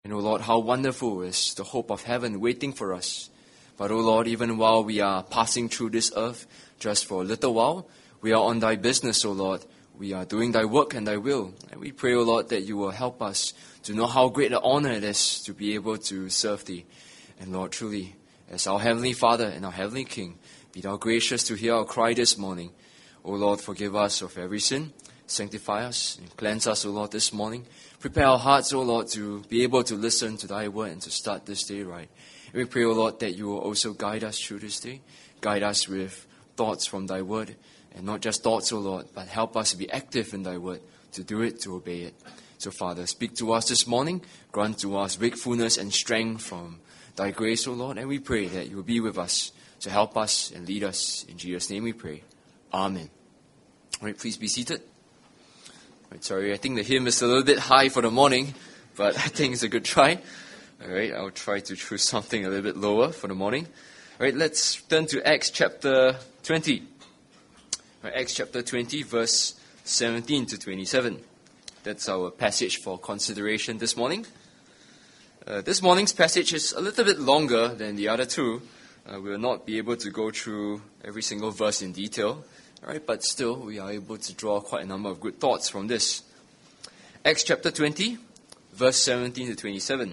And, O Lord, how wonderful is the hope of heaven waiting for us. But, O Lord, even while we are passing through this earth, just for a little while, we are on thy business, O Lord. We are doing thy work and thy will. And we pray, O Lord, that you will help us to know how great an honor it is to be able to serve thee. And, Lord, truly, as our Heavenly Father and our Heavenly King, be thou gracious to hear our cry this morning. O Lord, forgive us of every sin. Sanctify us and cleanse us, O Lord, this morning. Prepare our hearts, O Lord, to be able to listen to thy word and to start this day right. And we pray, O Lord, that you will also guide us through this day. Guide us with thoughts from thy word. And not just thoughts, O Lord, but help us to be active in thy word, to do it, to obey it. So, Father, speak to us this morning. Grant to us wakefulness and strength from thy grace, O Lord. And we pray that you will be with us to help us and lead us. In Jesus' name we pray. Amen. All right, please be seated. Right, sorry, I think the hymn is a little bit high for the morning, but I think it's a good try. All right, I'll try to choose something a little bit lower for the morning. All right, let's turn to Acts chapter 20. Right, Acts chapter 20, verse 17 to 27. That's our passage for consideration this morning. This morning's passage is a little bit longer than the other two. We will not be able to go through every single verse in detail. Right, but still, we are able to draw quite a number of good thoughts from this. Acts chapter 20, verse 17 to 27.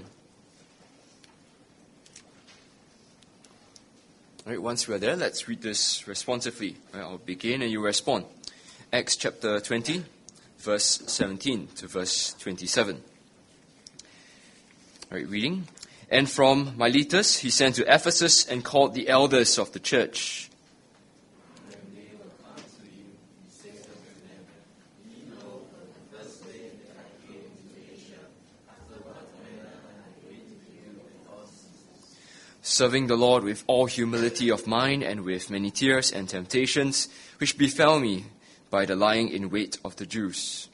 All right, once we are there, let's read this responsively. Right, I'll begin and you respond. Acts chapter 20, verse 17 to verse 27. All right, reading. And from Miletus he sent to Ephesus and called the elders of the church. Serving the Lord with all humility of mind and with many tears and temptations, which befell me by the lying in wait of the Jews.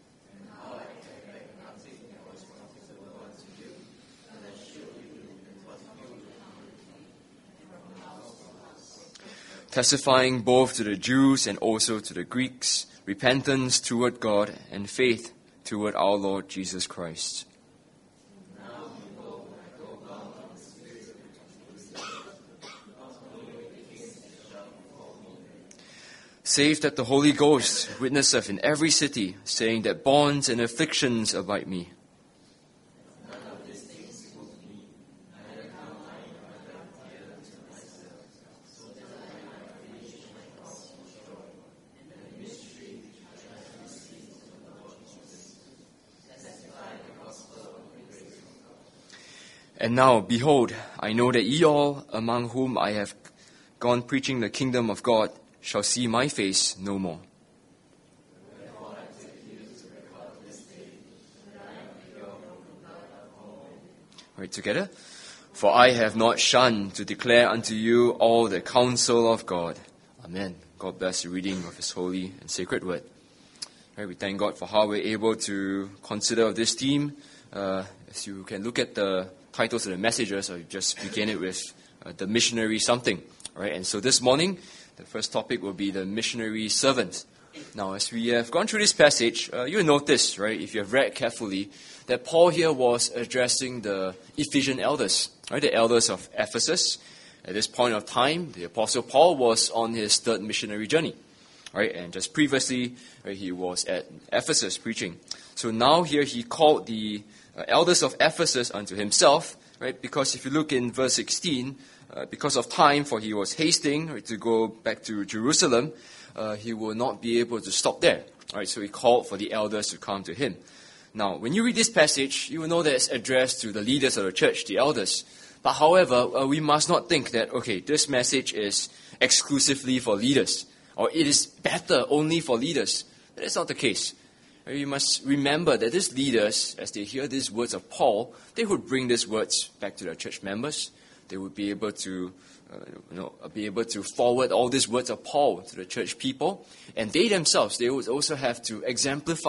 Testifying both to the Jews and also to the Greeks, repentance toward God and faith toward our Lord Jesus Christ. Save that the Holy Ghost witnesseth in every city, saying that bonds and afflictions abide me. And now, behold, I know that ye all, among whom I have gone preaching the kingdom of God, shall see my face no more. Right, together. For I have not shunned to declare unto you all the counsel of God. Amen. God bless the reading of His holy and sacred word. Right, we thank God for how we're able to consider this theme. As you can look at the titles of the messages, I just begin it with the missionary something. Right, and so this morning, the first topic will be the missionary servant. Now, as we have gone through this passage, you'll notice, right, if you have read carefully, that Paul here was addressing the Ephesian elders, right, the elders of Ephesus. At this point of time, the Apostle Paul was on his third missionary journey, right, and just previously, right, he was at Ephesus preaching. So now here he called the elders of Ephesus unto himself, right, because if you look in verse 16, because of time, for he was hasting to go back to Jerusalem, he will not be able to stop there. Right, so he called for the elders to come to him. Now, when you read this passage, you will know that it's addressed to the leaders of the church, the elders. But however, we must not think that, okay, this message is exclusively for leaders, or it is better only for leaders. That is not the case. You must remember that these leaders, as they hear these words of Paul, they would bring these words back to their church members. They would be able to, forward all these words of Paul to the church people, and they themselves, they would also have to exemplify,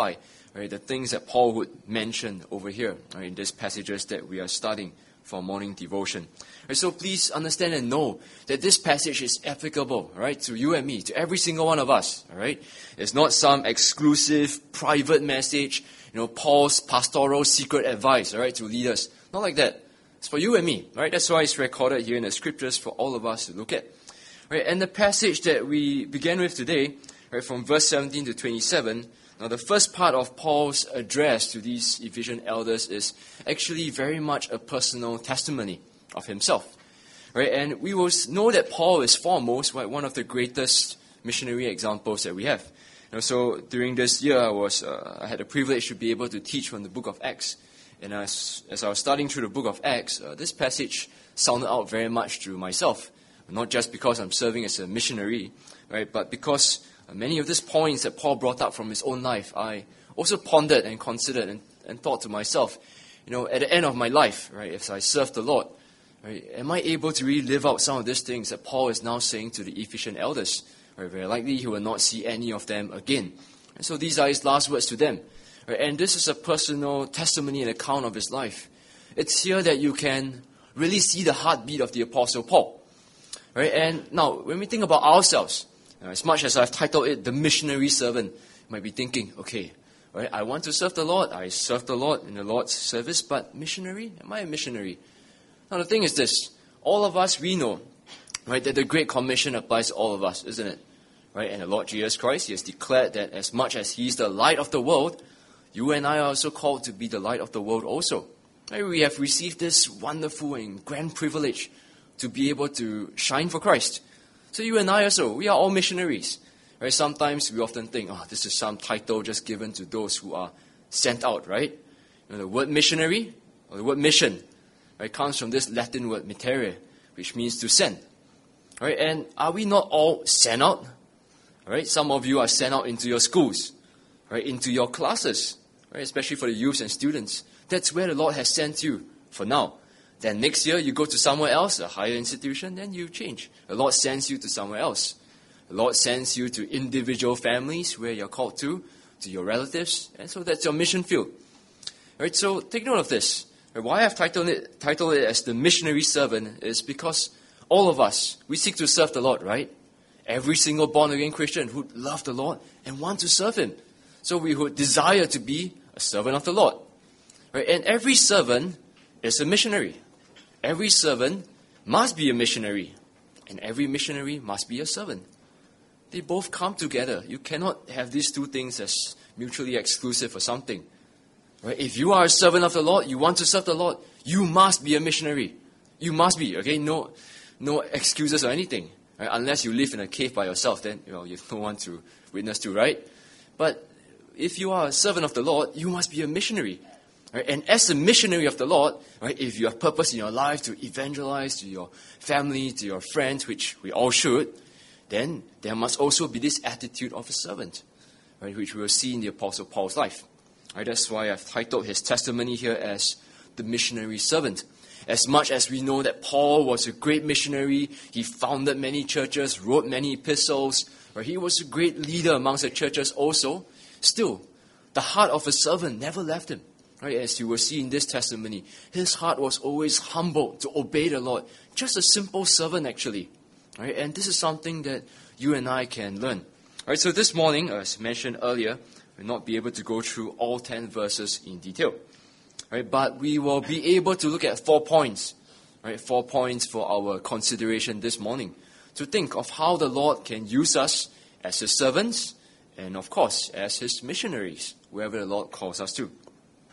right, the things that Paul would mention over here, right, in these passages that we are studying for morning devotion. Right, so please understand and know that this passage is applicable, right, to you and me, to every single one of us. All right, it's not some exclusive private message, Paul's pastoral secret advice, all right, to leaders. Not like that. It's for you and me, right? That's why it's recorded here in the scriptures for all of us to look at. Right, and the passage that we began with today, right, from verse 17 to 27. Now, the first part of Paul's address to these Ephesian elders is actually very much a personal testimony of himself. Right? And we will know that Paul is foremost, right, one of the greatest missionary examples that we have. So during this year, I had the privilege to be able to teach from the book of Acts. And as I was studying through the book of Acts, this passage sounded out very much to myself. Not just because I'm serving as a missionary, right, but because many of these points that Paul brought up from his own life, I also pondered and considered and thought to myself, at the end of my life, right, as I serve the Lord, right, am I able to really live out some of these things that Paul is now saying to the Ephesian elders? Right, very likely he will not see any of them again. And so these are his last words to them. Right, and this is a personal testimony and account of his life. It's here that you can really see the heartbeat of the Apostle Paul. Right, and now, when we think about ourselves, as much as I've titled it The Missionary Servant, you might be thinking, okay, right, I want to serve the Lord. I serve the Lord in the Lord's service, but missionary? Am I a missionary? Now, the thing is this. All of us, we know, right, that the Great Commission applies to all of us, isn't it? Right, and the Lord Jesus Christ, He has declared that as much as He is the light of the world, you and I are also called to be the light of the world also. Right, we have received this wonderful and grand privilege to be able to shine for Christ. So you and I also, we are all missionaries. Right? Sometimes we often think, this is some title just given to those who are sent out, right? The word missionary, or the word mission, right, comes from this Latin word mittere, which means to send. Right? And are we not all sent out? Right? Some of you are sent out into your schools, right, into your classes, right, especially for the youths and students. That's where the Lord has sent you for now. Then next year, you go to somewhere else, a higher institution, then you change. The Lord sends you to somewhere else. The Lord sends you to individual families where you're called to your relatives, and so that's your mission field. Right, so take note of this. Right, why I've titled it as the missionary servant is because all of us, we seek to serve the Lord, right? Every single born-again Christian would love the Lord and want to serve Him. So we would desire to be a servant of the Lord. Right, and every servant is a missionary. Every servant must be a missionary, and every missionary must be a servant. They both come together. You cannot have these two things as mutually exclusive or something. Right? If you are a servant of the Lord, you want to serve the Lord, you must be a missionary. You must be, okay? No excuses or anything. Right? Unless you live in a cave by yourself, then you have no one to witness to, right? But if you are a servant of the Lord, you must be a missionary. Right? And as a missionary of the Lord, right, if you have purpose in your life to evangelize to your family, to your friends, which we all should, then there must also be this attitude of a servant, right, which we will see in the Apostle Paul's life. Right, that's why I've titled his testimony here as the missionary servant. As much as we know that Paul was a great missionary, he founded many churches, wrote many epistles, right, he was a great leader amongst the churches also, still, the heart of a servant never left him. Right, as you will see in this testimony, his heart was always humble to obey the Lord. Just a simple servant, actually. Right, and this is something that you and I can learn. Right, so this morning, as mentioned earlier, we'll not be able to go through all 10 verses in detail. Right, but we will be able to look at 4 points. Right, 4 points for our consideration this morning. To think of how the Lord can use us as His servants, and of course, as His missionaries, wherever the Lord calls us to.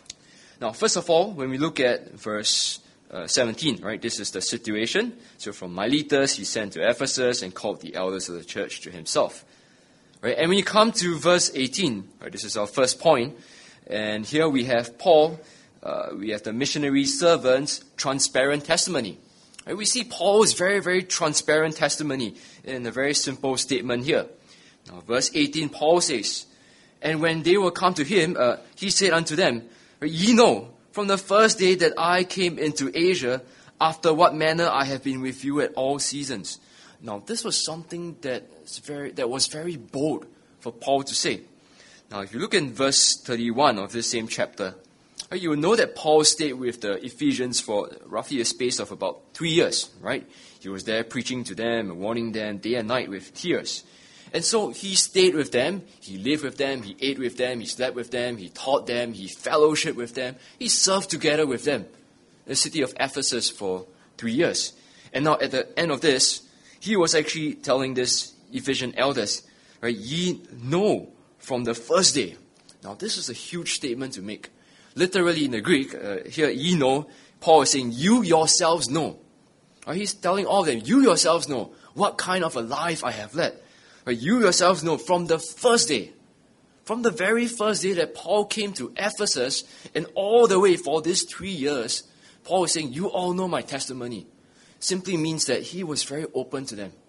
Now, first of all, when we look at verse 17, right, this is the situation. So from Miletus, he sent to Ephesus and called the elders of the church to himself. Right, and when you come to verse 18, right, this is our first point, and here we have Paul, we have the missionary servant's transparent testimony. Right, we see Paul's very, very transparent testimony in a very simple statement here. Now, verse 18, Paul says, "And when they were come to him, he said unto them, Ye know, from the first day that I came into Asia, after what manner I have been with you at all seasons." Now, this was something that was very bold for Paul to say. Now, if you look in verse 31 of this same chapter, you will know that Paul stayed with the Ephesians for roughly a space of about 3 years, right? He was there preaching to them and warning them day and night with tears. And so he stayed with them, he lived with them, he ate with them, he slept with them, he taught them, he fellowshiped with them, he served together with them in the city of Ephesus for 3 years. And now at the end of this, he was actually telling this Ephesian elders, right, ye know from the first day. Now this is a huge statement to make. Literally in the Greek, here, ye know, Paul is saying, you yourselves know. Right, he's telling all of them, you yourselves know what kind of a life I have led. Right, you yourselves know from the first day, from the very first day that Paul came to Ephesus, and all the way for these 3 years, Paul is saying, you all know my testimony. Simply means that he was very open to them.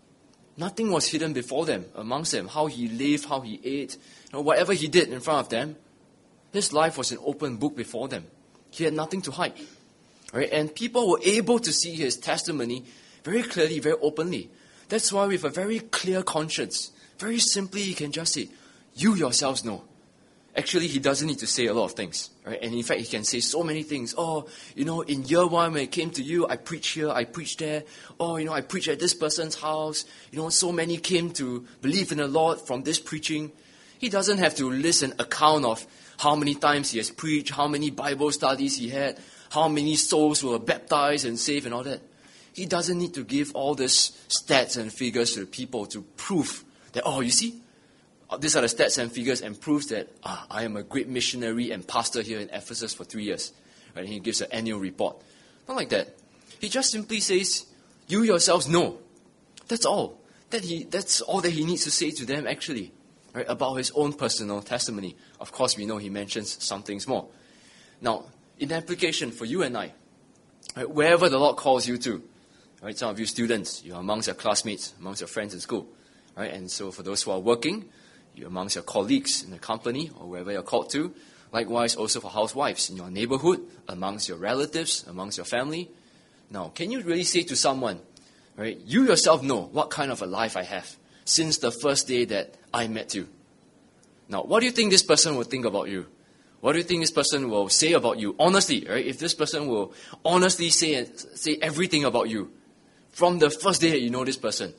Nothing was hidden before them, amongst them. How he lived, how he ate, whatever he did in front of them, his life was an open book before them. He had nothing to hide. Right? And people were able to see his testimony very clearly, very openly. That's why with a very clear conscience, very simply he can just say, you yourselves know. Actually, he doesn't need to say a lot of things. Right? And in fact, he can say so many things. Oh, in year 1 when it came to you, I preached here, I preached there. Oh, I preached at this person's house. So many came to believe in the Lord from this preaching. He doesn't have to list an account of how many times he has preached, how many Bible studies he had, how many souls were baptized and saved and all that. He doesn't need to give all these stats and figures to the people to prove that, oh, you see, these are the stats and figures and proves that I am a great missionary and pastor here in Ephesus for 3 years. Right? And he gives an annual report. Not like that. He just simply says, you yourselves know. That's all. That's all that he needs to say to them actually. Right? About his own personal testimony. Of course, we know he mentions some things more. Now, in application for you and I, right, wherever the Lord calls you to, right, some of you students, you're amongst your classmates, amongst your friends in school. Right? And so for those who are working, you're amongst your colleagues in the company or wherever you're called to. Likewise, also for housewives in your neighborhood, amongst your relatives, amongst your family. Now, can you really say to someone, right, you yourself know what kind of a life I have since the first day that I met you? Now, what do you think this person will think about you? What do you think this person will say about you? Honestly, right? If this person will honestly say everything about you from the first day that you know this person,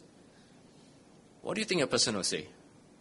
what do you think a person will say?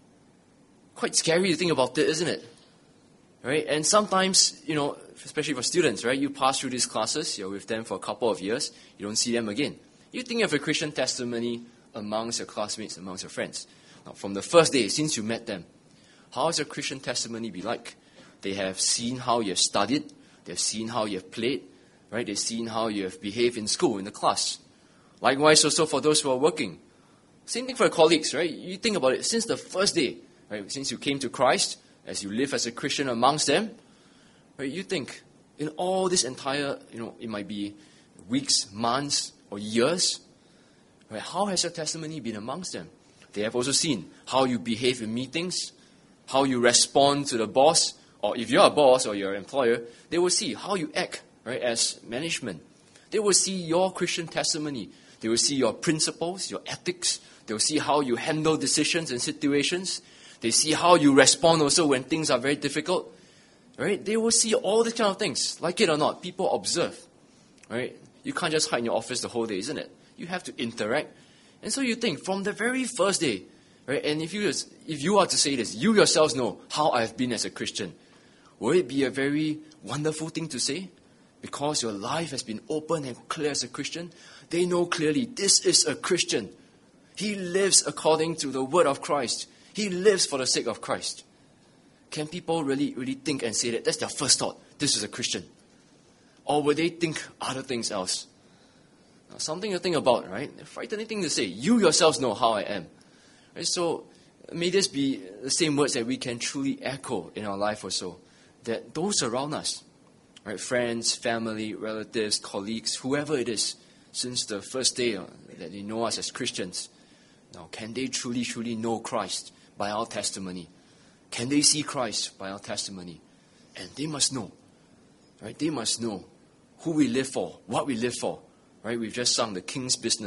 Quite scary to think about it, isn't it? Right? And sometimes, especially for students, right? You pass through these classes, you're with them for a couple of years, you don't see them again. You think of a Christian testimony amongst your classmates, amongst your friends. Now, from the first day, since you met them, how has your Christian testimony be like? They have seen how you have studied, they've seen how you have played, right? They've seen how you have behaved in school, in the class. Likewise, also for those who are working. Same thing for your colleagues, right? You think about it, since the first day, right, since you came to Christ, as you live as a Christian amongst them, right, you think, in all this entire, it might be weeks, months, or years, right, how has your testimony been amongst them? They have also seen how you behave in meetings, how you respond to the boss, or if you're a boss or you're an employer, they will see how you act, right, as management. They will see your Christian testimony. They will see your principles, your ethics. They will see how you handle decisions and situations. They see how you respond also when things are very difficult. Right? They will see all these kind of things. Like it or not, people observe. Right? You can't just hide in your office the whole day, isn't it? You have to interact. And so you think, from the very first day, right? And if you are to say this, you yourselves know how I have been as a Christian. Will it be a very wonderful thing to say? Because your life has been open and clear as a Christian. They know clearly, this is a Christian. He lives according to the word of Christ. He lives for the sake of Christ. Can people really think and say that? That's their first thought. This is a Christian. Or will they think other things else? Now, something to think about, right? A frightening thing to say. You yourselves know how I am. Right? So may this be the same words that we can truly echo in our life also. That those around us, right, friends, family, relatives, colleagues, whoever it is, since the first day that they know us as Christians, now can they truly know Christ by our testimony? Can they see Christ by our testimony? And they must know, right? They must know who we live for, what we live for, right? We've just sung the King's Business,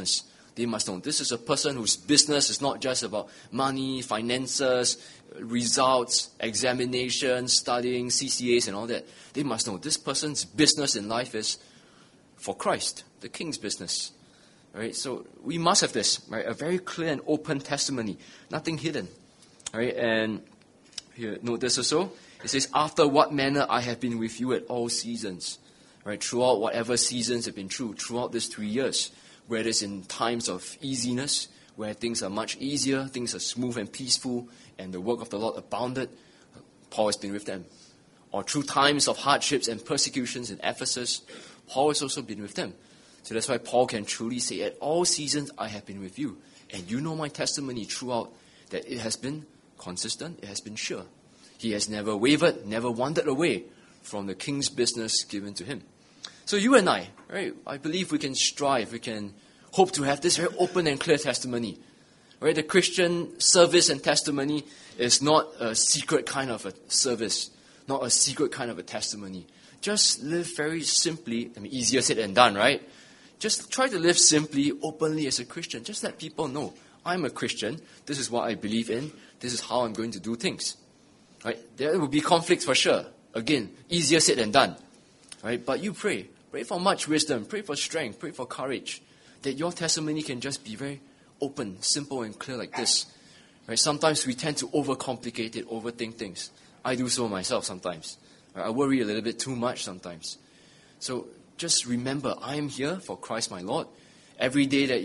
They must know this is a person whose business is not just about money, finances, results, examinations, studying, CCAs and all that. They must know this person's business in life is for Christ, the King's business. Right? So we must have this, right? A very clear and open testimony, nothing hidden. Right? And here, note this also. It says, after what manner I have been with you at all seasons. Right? Throughout whatever seasons have been throughout these 3 years. Whether it's in times of easiness, where things are much easier, things are smooth and peaceful, and the work of the Lord abounded, Paul has been with them. Or through times of hardships and persecutions in Ephesus, Paul has also been with them. So that's why Paul can truly say, at all seasons I have been with you. And you know my testimony throughout, that it has been consistent, it has been sure. He has never wavered, never wandered away from the King's business given to him. So you and I, right, I believe we can strive, we can hope to have this very open and clear testimony. Right? The Christian service and testimony is not a secret kind of a service, not a secret kind of a testimony. Just live very simply. I mean, easier said than done, right? Just try to live simply, openly as a Christian. Just let people know, I'm a Christian, this is what I believe in, this is how I'm going to do things. Right? There will be conflicts for sure. Again, easier said than done. Right? But you pray. Pray for much wisdom. Pray for strength. Pray for courage. That your testimony can just be very open, simple, and clear like this. Right? Sometimes we tend to overcomplicate it, overthink things. I do so myself sometimes. Right? I worry a little bit too much sometimes. So just remember, I am here for Christ my Lord. Every day that,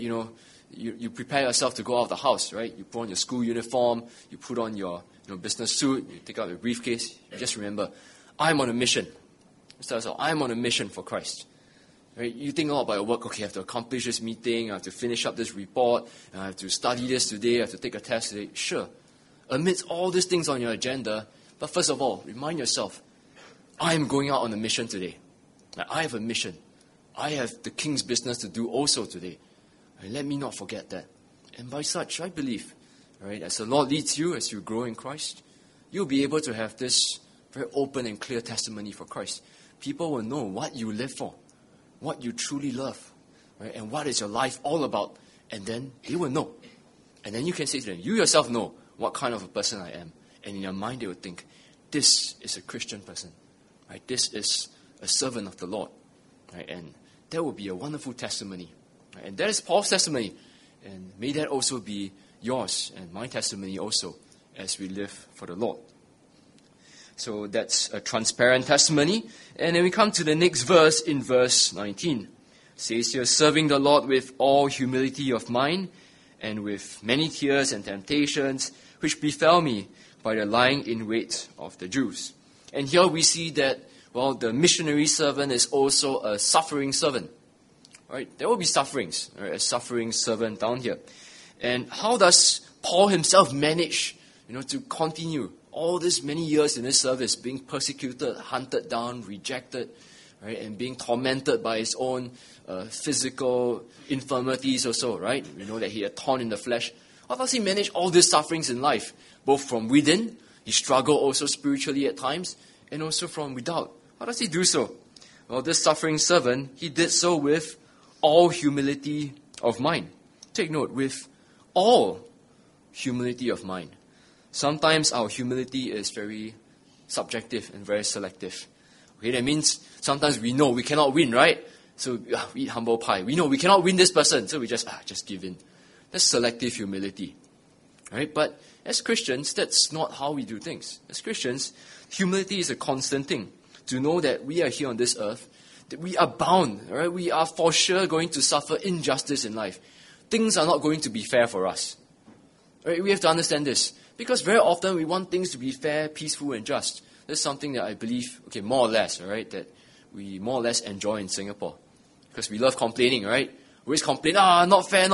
you prepare yourself to go out of the house, right? You put on your school uniform, you put on your business suit, you take out your briefcase. You just remember, I'm on a mission. So I'm on a mission for Christ. Right? You think a lot about your work. Okay, I have to accomplish this meeting. I have to finish up this report. I have to study this today. I have to take a test today. Sure. Amidst all these things on your agenda, but first of all, remind yourself, I am going out on a mission today. I have a mission. I have the King's business to do also today. And let me not forget that. And by such, I believe, right, as the Lord leads you, as you grow in Christ, you'll be able to have this very open and clear testimony for Christ. People will know what you live for, what you truly love, right? And what is your life all about. And then they will know. And then you can say to them, you yourself know what kind of a person I am. And in your mind they will think, this is a Christian person. Right? This is a servant of the Lord. Right? And that will be a wonderful testimony. Right? And that is Paul's testimony. And may that also be yours and my testimony also as we live for the Lord. So that's a transparent testimony. And then we come to the next verse in verse 19. It says here, serving the Lord with all humility of mind and with many tears and temptations, which befell me by the lying in wait of the Jews. And here we see that, well, the missionary servant is also a suffering servant. Right? There will be sufferings, right? A suffering servant down here. And how does Paul himself manage, to continue all these many years in his service, being persecuted, hunted down, rejected, right, and being tormented by his own physical infirmities also, right? We know that he had torn in the flesh. How does he manage all these sufferings in life? Both from within, he struggled also spiritually at times, and also from without. How does he do so? Well, this suffering servant, he did so with all humility of mind. Take note, with all humility of mind. Sometimes our humility is very subjective and very selective. Okay, that means sometimes we know we cannot win, right? So we eat humble pie. We know we cannot win this person, so we just give in. That's selective humility. Right? But as Christians, that's not how we do things. As Christians, humility is a constant thing. To know that we are here on this earth, that we are bound, right? We are for sure going to suffer injustice in life. Things are not going to be fair for us. Right? We have to understand this. Because very often we want things to be fair, peaceful, and just. That's something that I believe, more or less, right, that we more or less enjoy in Singapore. Because we love complaining, right? We always complain, not fair,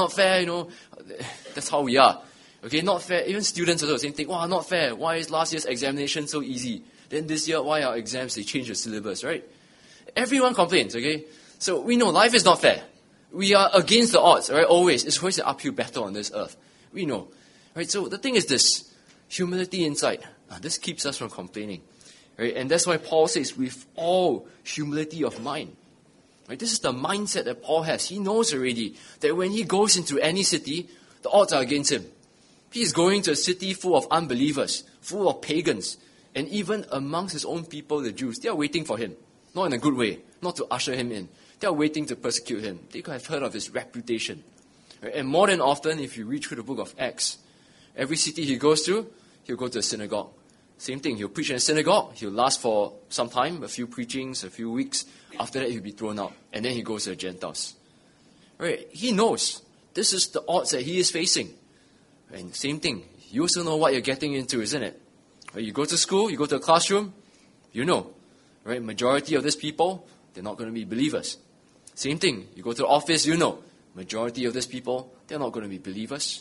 That's how we are. Okay, not fair. Even students also, same thing. Not fair. Why is last year's examination so easy? Then this year, why are exams, they change the syllabus, right? Everyone complains, okay? So we know life is not fair. We are against the odds, right? Always. It's always an uphill battle on this earth. We know. Right? So the thing is this. Humility inside. This keeps us from complaining. Right? And that's why Paul says, with all humility of mind. Right? This is the mindset that Paul has. He knows already that when he goes into any city, the odds are against him. He is going to a city full of unbelievers, full of pagans, and even amongst his own people, the Jews, they are waiting for him. Not in a good way, not to usher him in. They are waiting to persecute him. They could have heard of his reputation. Right? And more than often, if you read through the book of Acts, every city he goes to, he'll go to a synagogue. Same thing, he'll preach in a synagogue, he'll last for some time, a few preachings, a few weeks. After that, he'll be thrown out. And then he goes to the Gentiles. Right? He knows this is the odds that he is facing. And same thing, you also know what you're getting into, isn't it? Right? You go to school, you go to a classroom, you know. Right? Majority of these people, they're not going to be believers. Same thing, you go to the office, you know. Majority of these people, they're not going to be believers.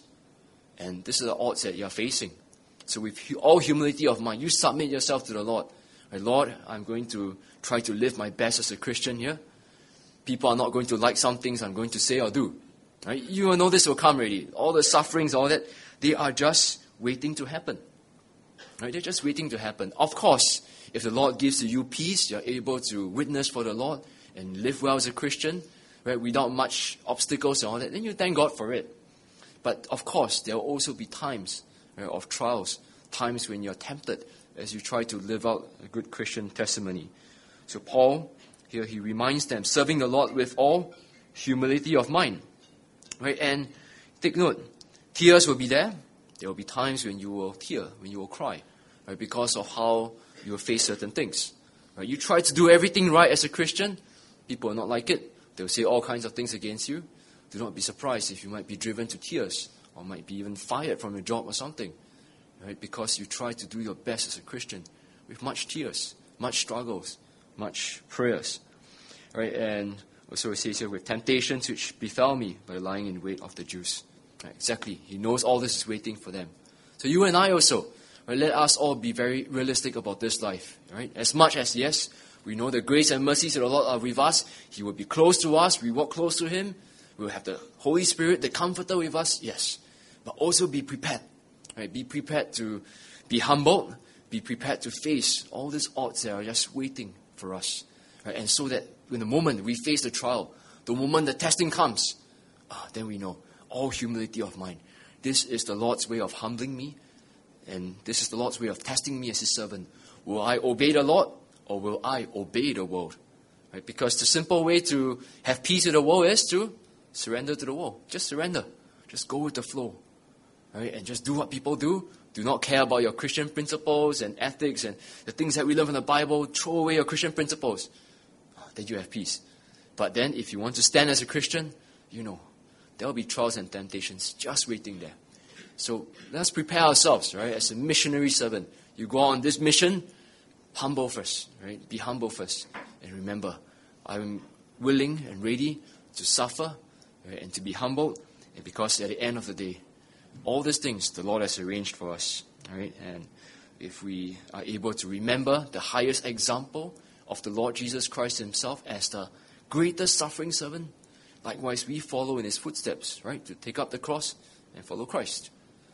And this is the odds that you're facing. So with all humility of mind, you submit yourself to the Lord. Right, Lord, I'm going to try to live my best as a Christian here. People are not going to like some things I'm going to say or do. Right? You will know this will come already. All the sufferings, all that, they are just waiting to happen. Right? They're just waiting to happen. Of course, if the Lord gives to you peace, you're able to witness for the Lord and live well as a Christian, right, without much obstacles and all that, then you thank God for it. But of course, there will also be times, right, of trials, times when you're tempted as you try to live out a good Christian testimony. So Paul, here he reminds them, serving the Lord with all humility of mind. Right? And take note, tears will be there. There will be times when you will tear, when you will cry, right, because of how you will face certain things. Right? You try to do everything right as a Christian, people will not like it. They will say all kinds of things against you. Do not be surprised if you might be driven to tears or might be even fired from your job or something. Right? Because you try to do your best as a Christian with much tears, much struggles, much prayers. Right? And also it says here, with temptations which befell me by lying in wait of the Jews. Right? Exactly. He knows all this is waiting for them. So you and I also, right, let us all be very realistic about this life. Right? As much as, yes, we know the grace and mercies of the Lord are with us. He will be close to us. We walk close to Him. We will have the Holy Spirit, the Comforter with us. Yes. But also be prepared. Right? Be prepared to be humbled. Be prepared to face all these odds that are just waiting for us. Right? And so that when the moment we face the trial, the moment the testing comes, then we know all humility of mind. This is the Lord's way of humbling me. And this is the Lord's way of testing me as His servant. Will I obey the Lord? Or will I obey the world? Right? Because the simple way to have peace with the world is to surrender to the world. Just surrender. Just go with the flow. Right? And just do what people do. Do not care about your Christian principles and ethics and the things that we learn from the Bible. Throw away your Christian principles. Then you have peace. But then if you want to stand as a Christian, you know, there will be trials and temptations just waiting there. So let's prepare ourselves, right? As a missionary servant, you go on this mission, humble first, right? Be humble first. And remember, I'm willing and ready to suffer, right? And to be humbled. And because at the end of the day, all these things the Lord has arranged for us, right? And if we are able to remember the highest example of the Lord Jesus Christ Himself as the greatest suffering servant, likewise we follow in His footsteps, right? To take up the cross and follow Christ.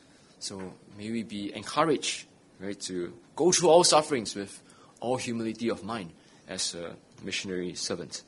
So may we be encouraged, right? To go through all sufferings with all humility of mind as a missionary servant.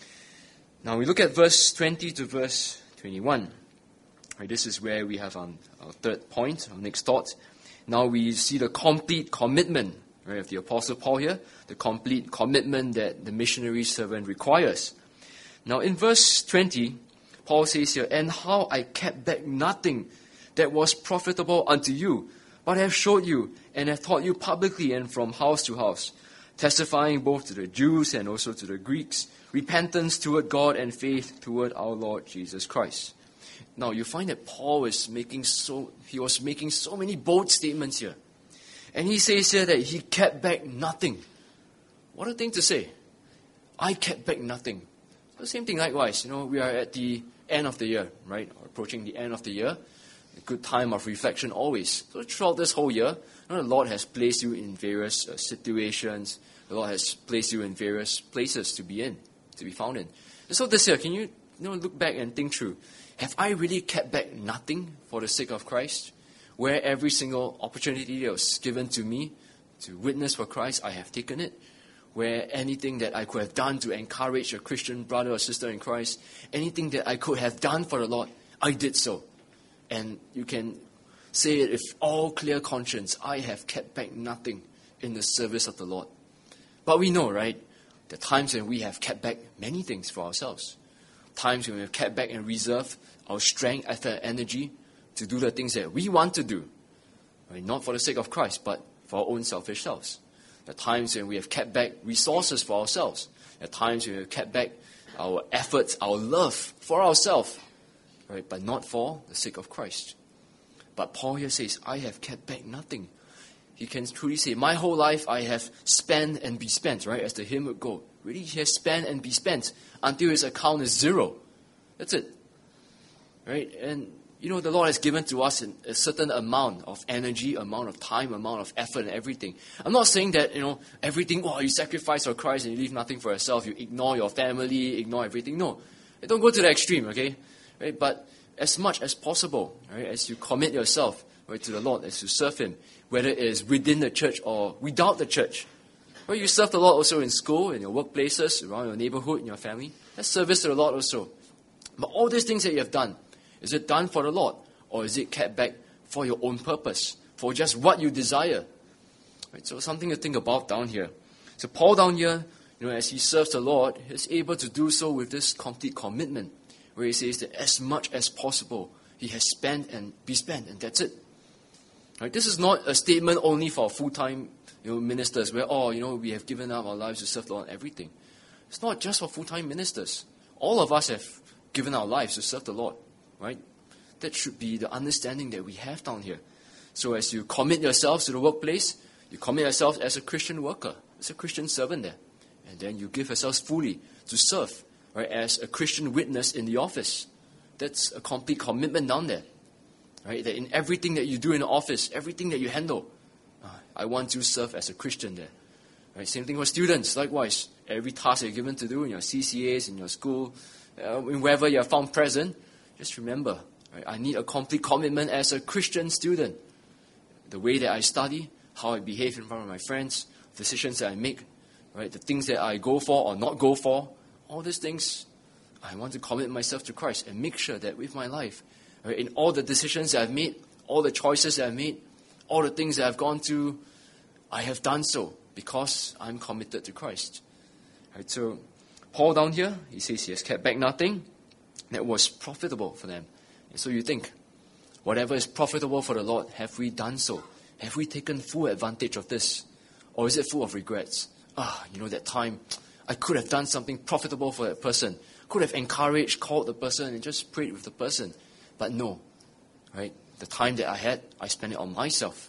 Now we look at verse 20 to verse 21. Right, this is where we have our third point, our next thought. Now we see the complete commitment, right, of the Apostle Paul here, the complete commitment that the missionary servant requires. Now in verse 20, Paul says here, "And how I kept back nothing that was profitable unto you, but have showed you and have taught you publicly and from house to house, testifying both to the Jews and also to the Greeks, repentance toward God and faith toward our Lord Jesus Christ." Now you find that Paul was making so many bold statements here. And he says here that he kept back nothing. What a thing to say. I kept back nothing. The same thing likewise, we are at the end of the year, right? Or approaching the end of the year. A good time of reflection always. So throughout this whole year, the Lord has placed you in various situations. The Lord has placed you in various places to be found in. And so this year, can you look back and think through, have I really kept back nothing for the sake of Christ? Where every single opportunity that was given to me to witness for Christ, I have taken it. where anything that I could have done to encourage a Christian brother or sister in Christ, anything that I could have done for the Lord, I did so. And you can say it with all clear conscience, I have kept back nothing in the service of the Lord. But we know, right, the times when we have kept back many things for ourselves. Times when we have kept back and reserved our strength, effort, energy to do the things that we want to do. Right? Not for the sake of Christ, but for our own selfish selves. The times when we have kept back resources for ourselves. The times when we have kept back our efforts, our love for ourselves. Right? But not for the sake of Christ. But Paul here says, I have kept back nothing. He can truly say, my whole life I have spent and be spent, right? As the hymn would go. Really, he has spent and be spent until his account is zero. That's it. Right? And, the Lord has given to us a certain amount of energy, amount of time, amount of effort and everything. I'm not saying that, everything, you sacrifice for Christ and you leave nothing for yourself. You ignore your family, ignore everything. No. Don't go to the extreme, okay? Right? But as much as possible, right, as you commit yourself, right, to the Lord, as you serve Him, whether it is within the church or without the church. Right, you serve the Lord also in school, in your workplaces, around your neighborhood, in your family. That's service to the Lord also. But all these things that you have done, is it done for the Lord? Or is it kept back for your own purpose? For just what you desire? Right, so something to think about down here. So Paul down here, as he serves the Lord, is able to do so with this complete commitment. Where he says that as much as possible, he has spent and be spent, and that's it. Right? This is not a statement only for full-time ministers, where, we have given up our lives to serve the Lord and everything. It's not just for full-time ministers. All of us have given our lives to serve the Lord. Right? That should be the understanding that we have down here. So as you commit yourselves to the workplace, you commit yourself as a Christian worker, as a Christian servant there. And then you give yourselves fully to serve, right, as a Christian witness in the office. That's a complete commitment down there. Right? That in everything that you do in the office, everything that you handle, I want to serve as a Christian there. Right? Same thing for students, likewise. Every task you're given to do in your CCAs, in your school, wherever you're found present, just remember, right, I need a complete commitment as a Christian student. The way that I study, how I behave in front of my friends, decisions that I make, right, the things that I go for or not go for, all these things, I want to commit myself to Christ and make sure that with my life, right, in all the decisions that I've made, all the choices that I've made, all the things that I've gone through, I have done so because I'm committed to Christ. Right, so Paul down here, he says he has kept back nothing that was profitable for them. And so you think, whatever is profitable for the Lord, have we done so? Have we taken full advantage of this? Or is it full of regrets? That time, I could have done something profitable for that person. Could have encouraged, called the person, and just prayed with the person. But no, right? The time that I had, I spent it on myself.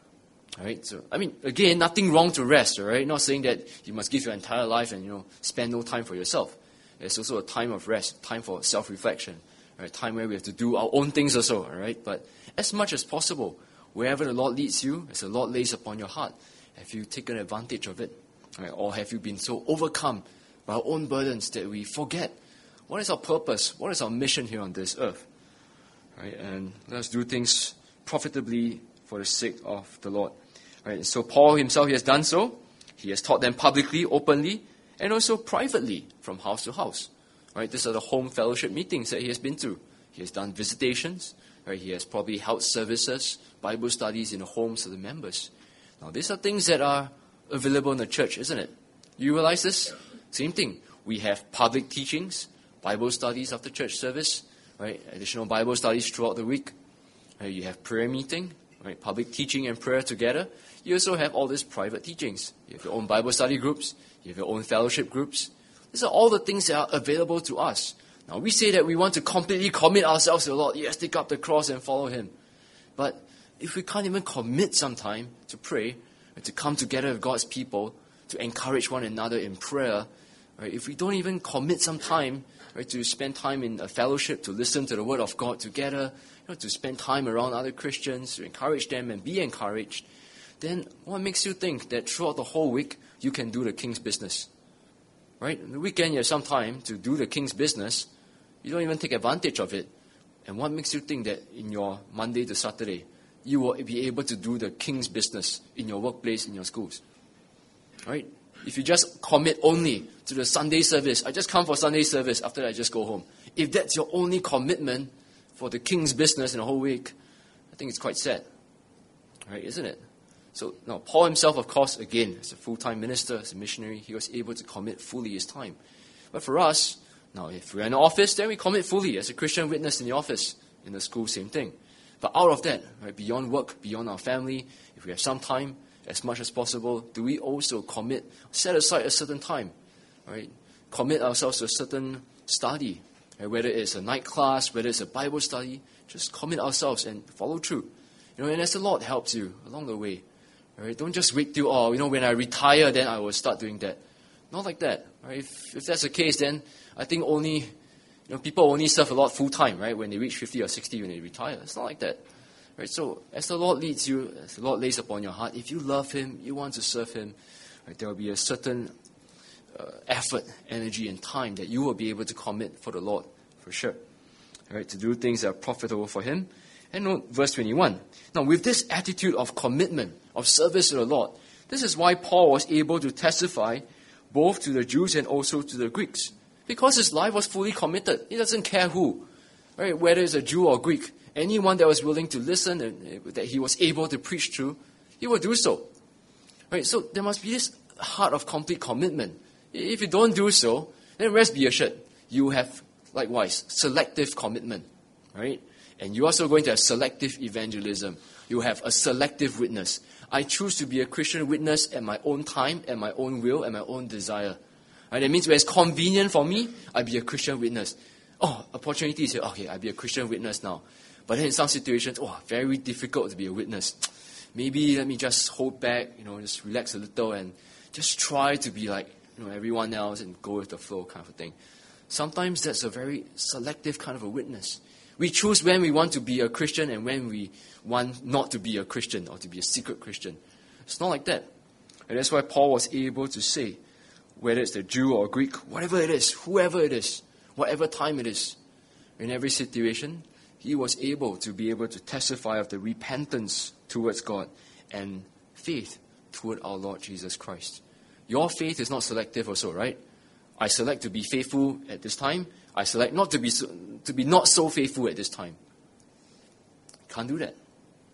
All right? So, again, nothing wrong to rest, all right? Not saying that you must give your entire life and, spend no time for yourself. There's also a time of rest, time for self-reflection, right? Time where we have to do our own things also, all right? But as much as possible, wherever the Lord leads you, as the Lord lays upon your heart, have you taken advantage of it? Right? Or have you been so overcome by our own burdens that we forget what is our purpose, what is our mission here on this earth? Right? And let us do things profitably for the sake of the Lord. Right? So Paul himself, he has done so. He has taught them publicly, openly, and also privately from house to house. Right? These are the home fellowship meetings that he has been to. He has done visitations. Right? He has probably held services, Bible studies in the homes of the members. Now, these are things that are available in the church, isn't it? You realize this? Same thing. We have public teachings, Bible studies after church service, right? Additional Bible studies throughout the week. Right? You have prayer meeting, right? Public teaching and prayer together. You also have all these private teachings. You have your own Bible study groups. You have your own fellowship groups. These are all the things that are available to us. Now, we say that we want to completely commit ourselves to the Lord. Yes, take up the cross and follow Him. But if we can't even commit some time to pray, to come together with God's people, to encourage one another in prayer, right? If we don't even commit some time, right, to spend time in a fellowship, to listen to the Word of God together, to spend time around other Christians, to encourage them and be encouraged, then what makes you think that throughout the whole week you can do the King's business? Right? On the weekend you have some time to do the King's business. You don't even take advantage of it. And what makes you think that in your Monday to Saturday you will be able to do the King's business in your workplace, in your schools? Right? if you just commit only to the Sunday service, I just come for Sunday service, after that I just go home. If that's your only commitment for the King's business in a whole week, I think it's quite sad. Right, isn't it? So now Paul himself, of course, again, as a full-time minister, as a missionary, he was able to commit fully his time. But for us, now if we're in the office, then we commit fully as a Christian witness in the office. In the school, same thing. But out of that, right, beyond work, beyond our family, if we have some time, as much as possible, do we also commit, set aside a certain time, right? Commit ourselves to a certain study, right? Whether it's a night class, whether it's a Bible study, just commit ourselves and follow through. And as the Lord helps you along the way, right? Don't just wait till, when I retire, then I will start doing that. Not like that, right? If that's the case, then I think only, people only serve a lot full-time, right? When they reach 50 or 60, when they retire. It's not like that. Right, so as the Lord leads you, as the Lord lays upon your heart, if you love Him, you want to serve Him, right, there will be a certain effort, energy, and time that you will be able to commit for the Lord, for sure. Right, to do things that are profitable for Him. And note verse 21. Now, with this attitude of commitment, of service to the Lord, this is why Paul was able to testify both to the Jews and also to the Greeks. Because his life was fully committed. He doesn't care who, right, whether it's a Jew or Greek. Anyone that was willing to listen and that he was able to preach to, he will do so. Right? So there must be this heart of complete commitment. If you don't do so, then rest be assured, you have likewise selective commitment. Right? And you're also going to have selective evangelism. You have a selective witness. I choose to be a Christian witness at my own time, at my own will, at my own desire. Right? That means when it's convenient for me, I be a Christian witness. Opportunity is here. Okay, I be a Christian witness now. But then in some situations, very difficult to be a witness. Maybe let me just hold back, just relax a little and just try to be like everyone else and go with the flow kind of a thing. Sometimes that's a very selective kind of a witness. We choose when we want to be a Christian and when we want not to be a Christian or to be a secret Christian. It's not like that. And that's why Paul was able to say, whether it's the Jew or Greek, whatever it is, whoever it is, whatever time it is, in every situation, he was able to testify of the repentance towards God and faith toward our Lord Jesus Christ. Your faith is not selective also, right? I select to be faithful at this time. I select not to be not so faithful at this time. Can't do that.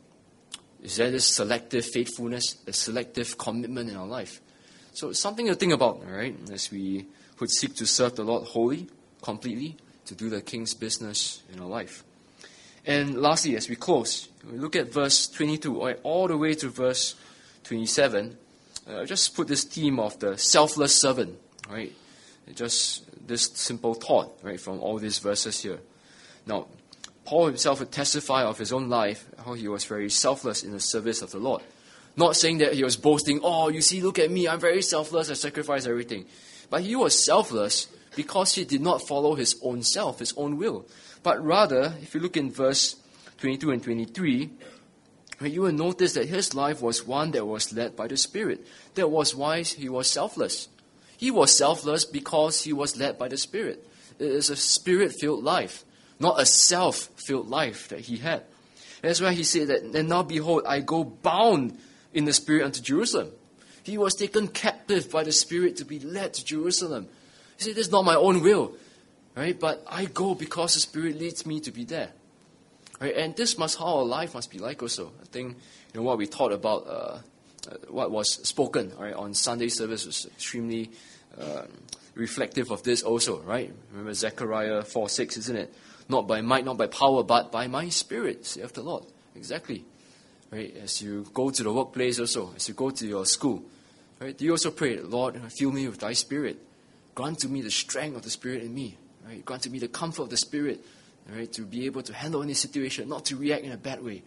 Is there this selective faithfulness, a selective commitment in our life? So it's something to think about, all right, as we would seek to serve the Lord wholly, completely, to do the King's business in our life. And lastly, as we close, we look at verse 22, all the way to verse 27. Just put this theme of the selfless servant, right? Just this simple thought, right, from all these verses here. Now, Paul himself would testify of his own life, how he was very selfless in the service of the Lord. Not saying that he was boasting, you see, look at me, I'm very selfless, I sacrifice everything. But he was selfless because he did not follow his own self, his own will. But rather, if you look in verse 22 and 23, you will notice that his life was one that was led by the Spirit. That was why he was selfless. He was selfless because he was led by the Spirit. It is a Spirit-filled life, not a self-filled life that he had. That's why he said that, and now behold, I go bound in the Spirit unto Jerusalem. He was taken captive by the Spirit to be led to Jerusalem. He said, this is not my own will. Right? But I go because the Spirit leads me to be there. Right? And this must how our life must be like also. I think what we taught about what was spoken on Sunday service was extremely reflective of this also, right? Remember Zechariah 4:6, isn't it? Not by might, not by power, but by my Spirit, saith the Lord. Exactly. Right? As you go to the workplace also, as you go to your school, right? Do you also pray, Lord, fill me with thy Spirit. Grant to me the strength of the Spirit in me. Right? Grant to me the comfort of the Spirit, right, to be able to handle any situation, not to react in a bad way.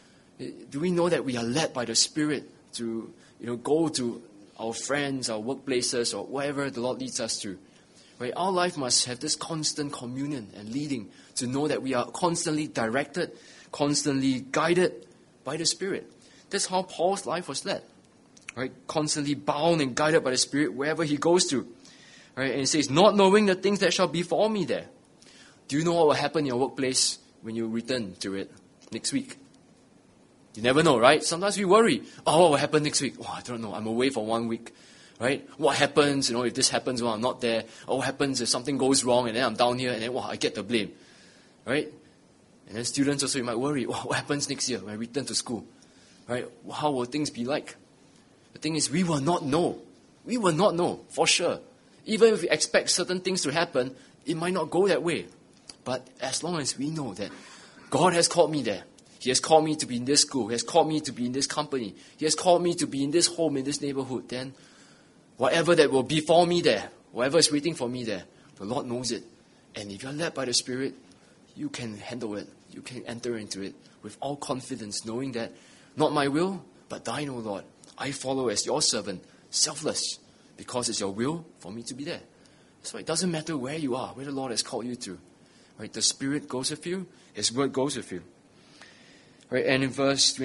Do we know that we are led by the Spirit to go to our friends, our workplaces, or wherever the Lord leads us to? Right? Our life must have this constant communion and leading to know that we are constantly directed, constantly guided by the Spirit. That's how Paul's life was led. Right? Constantly bound and guided by the Spirit wherever he goes to. Right? And it says, not knowing the things that shall befall me there. Do you know what will happen in your workplace when you return to it next week? You never know, right? Sometimes we worry. What will happen next week? I don't know. I'm away for 1 week. right? What happens, if this happens while I'm not there? Or what happens if something goes wrong and then I'm down here and then, I get the blame, right? And then students also, you might worry, what happens next year when I return to school, right? How will things be like? The thing is, we will not know. We will not know, for sure. Even if we expect certain things to happen, it might not go that way. But as long as we know that God has called me there, He has called me to be in this school, He has called me to be in this company, He has called me to be in this home, in this neighborhood, then whatever that will befall me there, whatever is waiting for me there, the Lord knows it. And if you're led by the Spirit, you can handle it. You can enter into it with all confidence, knowing that not my will, but thine, O Lord. I follow as your servant, selfless, because it's your will for me to be there. So it doesn't matter where you are, where the Lord has called you to. Right? The Spirit goes with you, His word goes with you. Right? And in verse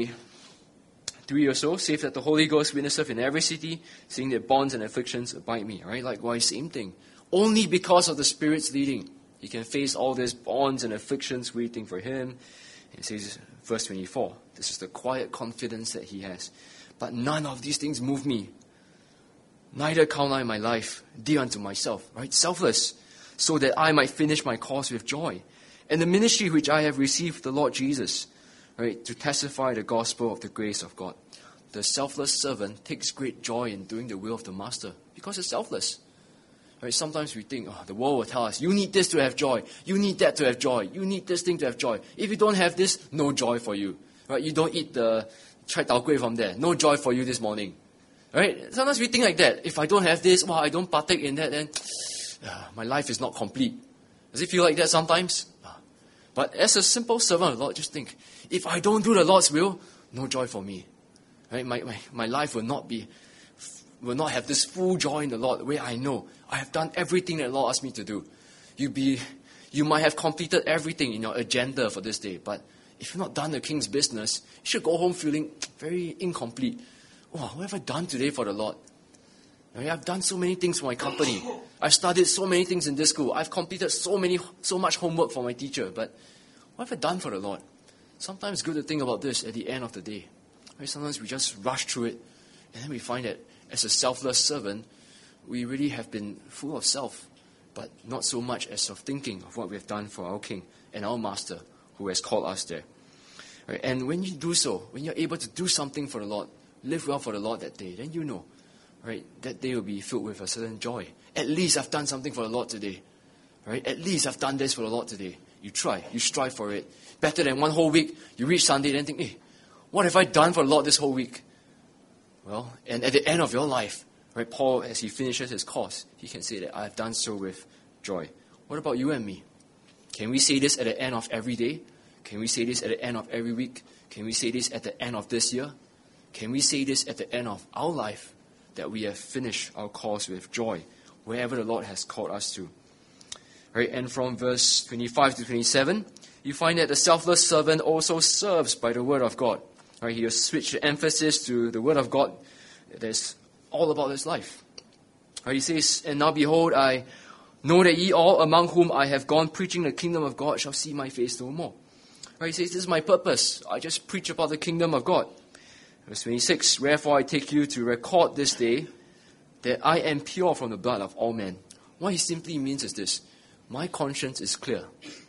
23 or so, says that the Holy Ghost witnesseth in every city, seeing that bonds and afflictions abide me. Right? Likewise, same thing. Only because of the Spirit's leading, he can face all these bonds and afflictions waiting for him. It says, verse 24, this is the quiet confidence that he has. But none of these things move me. Neither count I my life dear unto myself, right? Selfless, so that I might finish my course with joy. And the ministry which I have received the Lord Jesus, right, to testify the gospel of the grace of God. The selfless servant takes great joy in doing the will of the master because it's selfless. Right? Sometimes we think, the world will tell us, you need this to have joy. You need that to have joy. You need this thing to have joy. If you don't have this, no joy for you. Right? You don't eat the chai tao kueh from there. No joy for you this morning. Right? Sometimes we think like that. If I don't have this, I don't partake in that, then my life is not complete. Does it feel like that sometimes? But as a simple servant of the Lord, just think, if I don't do the Lord's will, no joy for me. Right? My life will not have this full joy in the Lord, the way I know I have done everything that the Lord asked me to do. You might have completed everything in your agenda for this day, but if you've not done the King's business, you should go home feeling very incomplete. What have I done today for the Lord? I've done so many things for my company. I've studied so many things in this school. I've completed so much homework for my teacher, but what have I done for the Lord? Sometimes it's good to think about this at the end of the day. Sometimes we just rush through it, and then we find that as a selfless servant, we really have been full of self, but not so much as of thinking of what we have done for our King and our Master who has called us there. Right? And when you do so, when you're able to do something for the Lord, live well for the Lord that day, then you know, right, that day will be filled with a certain joy. At least I've done something for the Lord today. Right? At least I've done this for the Lord today. You try, you strive for it. Better than one whole week, you reach Sunday and think, what have I done for the Lord this whole week? Well, and at the end of your life, right, Paul, as he finishes his course, he can say that I have done so with joy. What about you and me? Can we say this at the end of every day? Can we say this at the end of every week? Can we say this at the end of this year? Can we say this at the end of our life, that we have finished our course with joy, wherever the Lord has called us to? Right, and from verse 25 to 27, you find that the selfless servant also serves by the word of God. Right, he will switch the emphasis to the word of God. That's all about his life. Right, he says, and now behold, I know that ye all among whom I have gone preaching the kingdom of God shall see my face no more. Right, he says, this is my purpose. I just preach about the kingdom of God. Verse 26, wherefore I take you to record this day that I am pure from the blood of all men. What he simply means is this: my conscience is clear.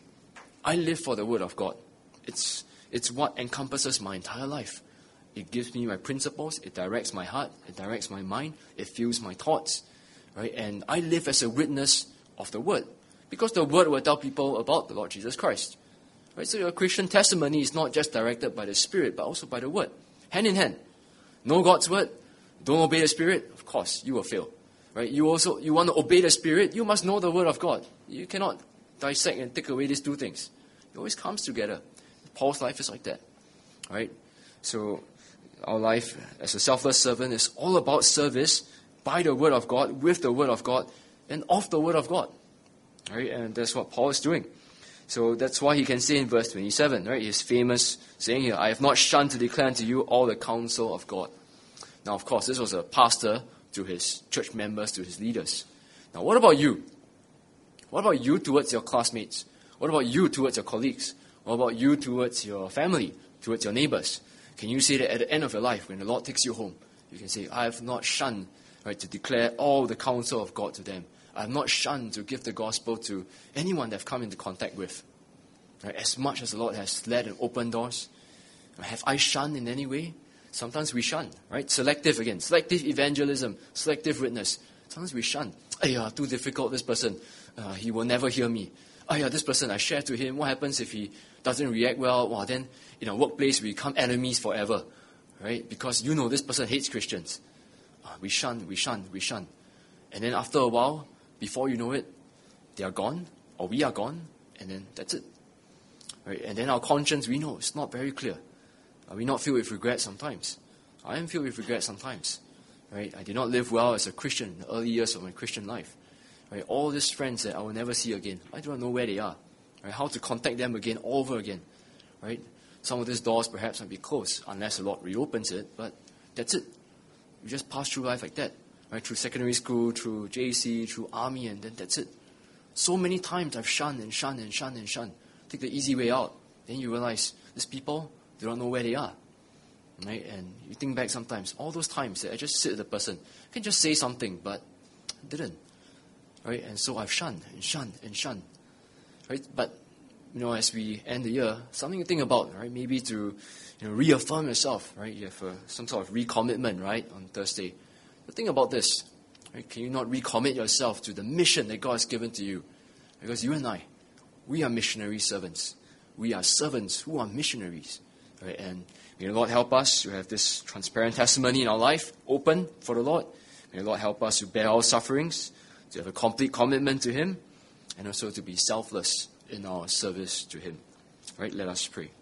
I live for the word of God. It's what encompasses my entire life. It gives me my principles, it directs my heart, it directs my mind, it fuels my thoughts. Right? And I live as a witness of the word, because the word will tell people about the Lord Jesus Christ. Right? So your Christian testimony is not just directed by the Spirit, but also by the word. Hand in hand. Know God's word, don't obey the Spirit, of course, you will fail. Right? You want to obey the Spirit, you must know the word of God. You cannot dissect and take away these two things. It always comes together. Paul's life is like that. Right? So our life as a selfless servant is all about service by the word of God, with the word of God, and of the word of God. Right? And that's what Paul is doing. So that's why he can say in verse 27, right, his famous saying here, I have not shunned to declare unto you all the counsel of God. Now, of course, this was a pastor to his church members, to his leaders. Now, what about you? What about you towards your classmates? What about you towards your colleagues? What about you towards your family, towards your neighbors? Can you say that at the end of your life, when the Lord takes you home, you can say, I have not shunned right, to declare all the counsel of God to them. I have not shunned to give the gospel to anyone that I've come into contact with. Right? As much as the Lord has led and opened doors, have I shunned in any way? Sometimes we shun, right? Selective evangelism, selective witness. Sometimes we shun. Too difficult, this person. He will never hear me. This person, I share to him. What happens if he doesn't react well? Well, then in our workplace, we become enemies forever, right? Because this person hates Christians. We shun. And then after a while, before you know it, they are gone, or we are gone, and then that's it. Right? And then our conscience, we know it's not very clear. Are we not filled with regret sometimes? I am filled with regret sometimes. Right? I did not live well as a Christian in the early years of my Christian life. Right? All these friends that I will never see again, I do not know where they are. Right? How to contact them again, all over again. Right? Some of these doors perhaps might be closed unless the Lord reopens it, but that's it. You just pass through life like that. Right? Through secondary school, through JC, through army, and then that's it. So many times I've shunned. Take the easy way out. Then you realize these people, they don't know where they are. Right? And you think back sometimes, all those times that I just sit with the person, I can just say something, but I didn't. Right? And so I've shunned. Right? But, as we end the year, something to think about, right? Maybe to reaffirm yourself, right? You have some sort of recommitment, right, on Thursday. But think about this. Right? Can you not recommit yourself to the mission that God has given to you? Because you and I, we are missionary servants. We are servants who are missionaries. Right? And may the Lord help us to have this transparent testimony in our life, open for the Lord. May the Lord help us to bear our sufferings, to have a complete commitment to Him, and also to be selfless in our service to Him. Right? Let us pray.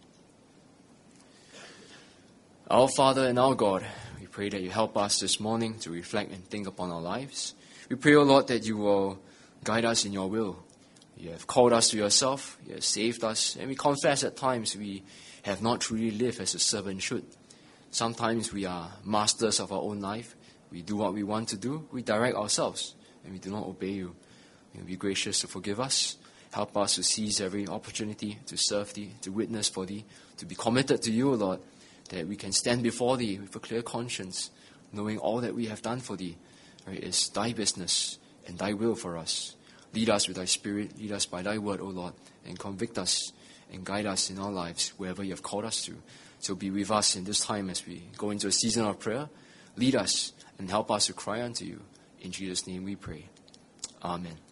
Our Father and our God, we pray that you help us this morning to reflect and think upon our lives. We pray, O Lord, that you will guide us in your will. You have called us to yourself, you have saved us, and we confess at times we have not truly lived as a servant should. Sometimes we are masters of our own life. We do what we want to do. We direct ourselves, and we do not obey you. May you be gracious to forgive us. Help us to seize every opportunity to serve Thee, to witness for Thee, to be committed to you, O Lord, that we can stand before Thee with a clear conscience, knowing all that we have done for Thee, right, is Thy business and Thy will for us. Lead us with Thy Spirit, lead us by Thy word, O Lord, and convict us and guide us in our lives wherever You have called us to. So be with us in this time as we go into a season of prayer. Lead us and help us to cry unto You. In Jesus' name we pray. Amen.